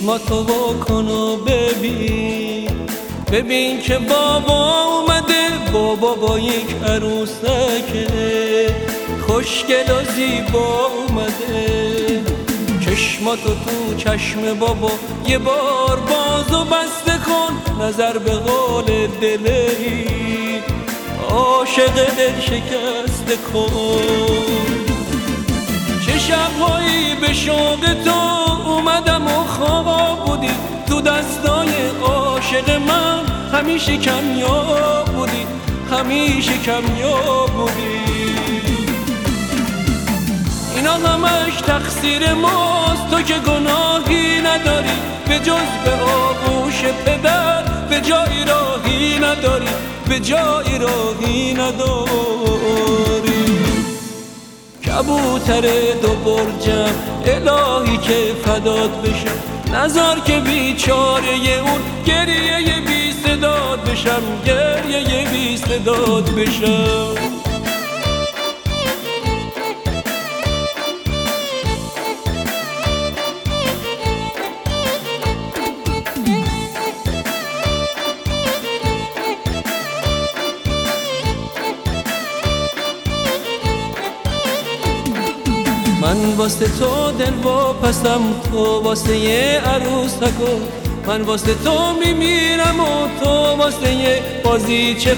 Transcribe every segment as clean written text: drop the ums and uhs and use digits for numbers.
چشماتو بکن و ببین که بابا اومده، بابا با یک عروسک خوشگل و زیبا اومده. چشماتو تو چشم بابا یه بار باز و بسته کن، نظر به قول دلی عاشق دل شکسته کن. چه شبهایی به شوق تو اومدم و خواب بودی، تو دستای عاشق من همیشه کمیاب بودی، همیشه کمیاب بودی. اینا همش تقصیر ماست، تو که گناهی نداری به جز به آغوش پدر، به جایی راهی نداری، به جایی راهی نداری. کبوتر دو برجم الهی که فدات بشم، نذار که بیچاره اون گریه بی صدات بشم، گریه بی صدات بشم. من واسه تو دل واپسم، تو واسه یه عروسکو، من واسه تو میمیرم و تو واسه یه بازیچه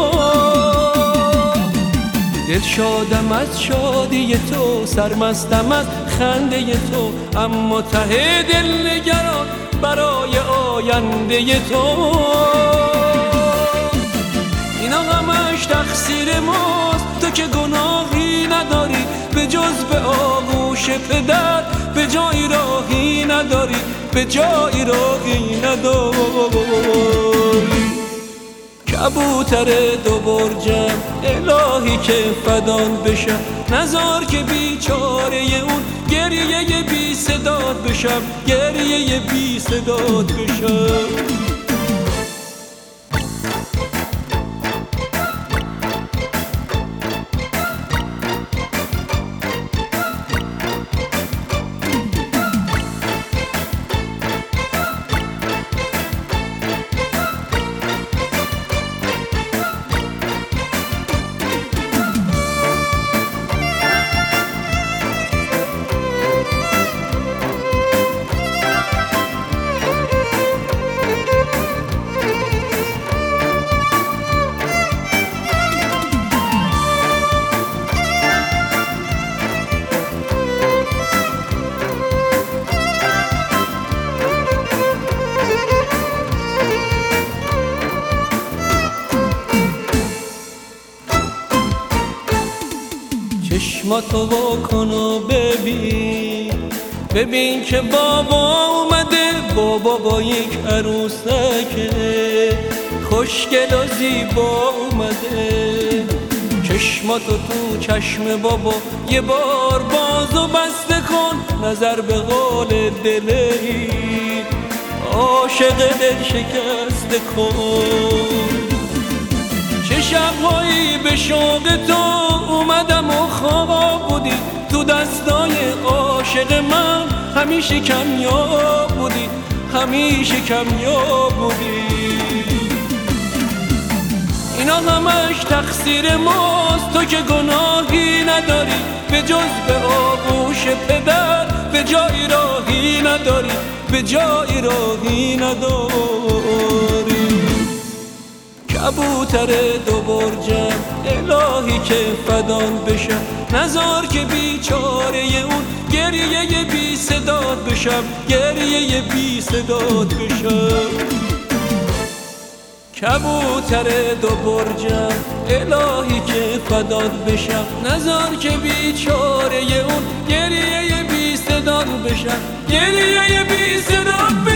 دل شادم از شادی تو، سرمستم از خنده تو، اما ته دل نگران برای آینده تو. اینا همش تقصیر ماست، تو که گناهی نداری به جز به آغوش پدر، به جایی راهی نداری، به جایی راهی نداری. کبوتر دو برجم الهی که فدان بشم، نذار که بیچاره اون گریه بی صدات بشم، گریه بی صدات بشم. چشماتو بکن و ببین که بابا اومده، بابا با یک عروسک خوشگل و زیبا اومده. چشماتو تو چشم بابا یه بار باز و بسته کن، نظر به قول دلی عاشق دل شکسته کن. چه شبهایی به شوق تو اومدم و خواب بودی، تو دستای عاشق من همیشه کمیاب بودی، همیشه کمیاب بودی. اینا همش تقصیر ماست، تو که گناهی نداری به جز به آغوش پدر، به جایی راهی نداری، به جایی راهی نداری. کبوتر دو برجم الهی که فدان بشم، نذار که بیچاره اون گریه بی صدات بشم، گریه بی صدات بشم. کبوتر دو برجم الهی که فدان بشم، نذار که بیچاره اون گریه بی صدات بشم، گریه بی صدات بشم.